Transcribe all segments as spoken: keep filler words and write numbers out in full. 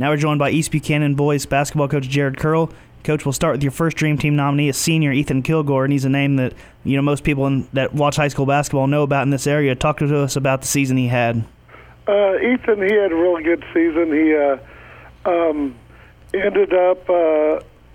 Now we're joined by East Buchanan boys basketball coach Jared Curl. Coach, we'll start with your first Dream Team nominee, a senior, Ethan Kilgore, and he's a name that you know most people in, that watch high school basketball know about in this area. Talk to us about the season he had. Uh, Ethan, he had a really good season. He uh, um, ended up uh,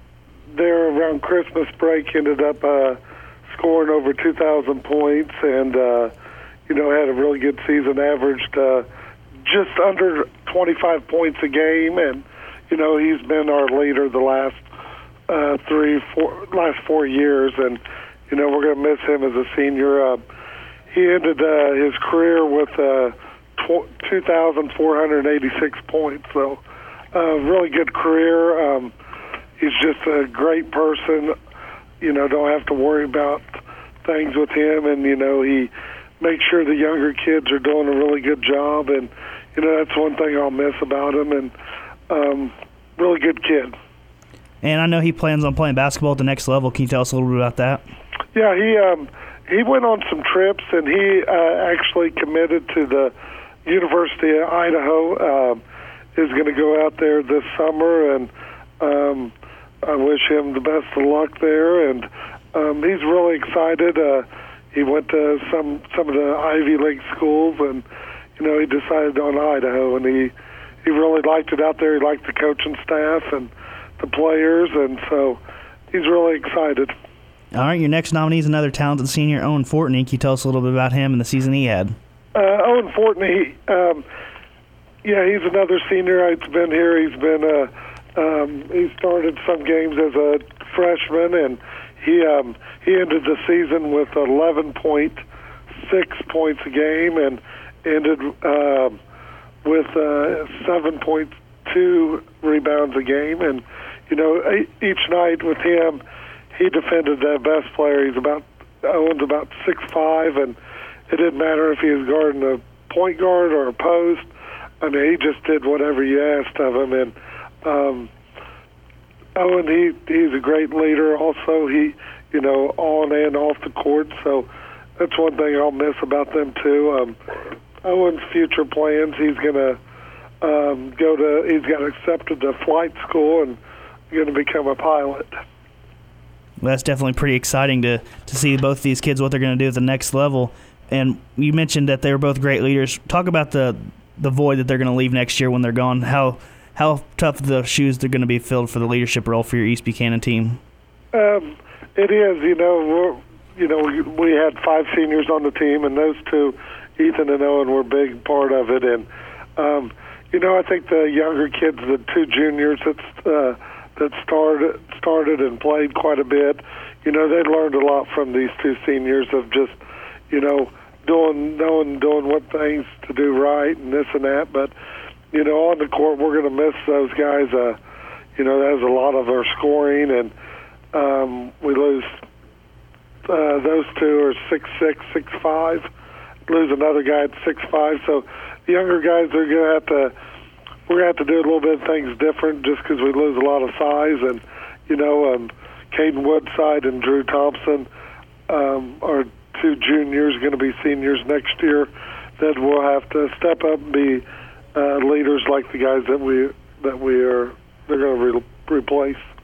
there around Christmas break, ended up uh, scoring over two thousand points, and uh, you know had a really good season. Averaged uh, just under twenty-five points a game, and you know he's been our leader the last uh, three, four, last four years, and you know we're going to miss him as a senior. Uh, he ended uh, his career with uh, two thousand four hundred eighty-six points, so uh, really good career. Um, he's just a great person. You know, don't have to worry about things with him, and you know he makes sure the younger kids are doing a really good job, and you know that's one thing I'll miss about him. And um, really good kid. And I know he plans on playing basketball at the next level. Can you tell us a little bit about that? Yeah, he um, he went on some trips, and he uh, actually committed to the University of Idaho. Uh, is going to go out there this summer, and um, I wish him the best of luck there. And um, he's really excited. Uh, he went to some some of the Ivy League schools, and you know he decided on Idaho, and he he really liked it out there. He liked the coaching staff and the players, and so he's really excited. All right, your next nominee is another talented senior, Owen Fortney. Can you tell us a little bit about him and the season he had? Uh, Owen Fortney, um, yeah, he's another senior. He's been here. He's been uh, um, he started some games as a freshman, and he um, he ended the season with eleven point six points a game, and ended uh, with uh, seven point two rebounds a game. And you know, each night with him, he defended the best player. He's about Owen's about six five, and it didn't matter if he was guarding a point guard or a post. I mean, he just did whatever you asked of him. And um, Owen, he he's a great leader. Also, he you know on and off the court. So that's one thing I'll miss about them too. Um, Owen's future plans, he's going to um, go to. He's got accepted to flight school and going to become a pilot. Well, that's definitely pretty exciting to, to see both these kids, what they're going to do at the next level. And you mentioned that they were both great leaders. Talk about the the void that they're going to leave next year when they're gone. How how tough the shoes they're going to be filled for the leadership role for your East Buchanan team? Um, it is. You know, we're, you know, we, we had five seniors on the team, and those two, Ethan and Owen, were a big part of it. And um, you know, I think the younger kids, the two juniors that uh, that started started and played quite a bit, you know, they learned a lot from these two seniors of just, you know, doing, knowing, doing what things to do right and this and that. But, you know, on the court, we're going to miss those guys. Uh, you know, that was a lot of our scoring, and um, we lose. Uh, those two are six six, six five. Lose another guy at six five. So the younger guys are going to have to. We're going to have to do a little bit of things different just because we lose a lot of size. And, you know, um, Caden Woodside and Drew Thompson um, are two juniors, going to be seniors next year, that will have to step up and be uh, leaders like the guys that we that we are they're going to re- replace.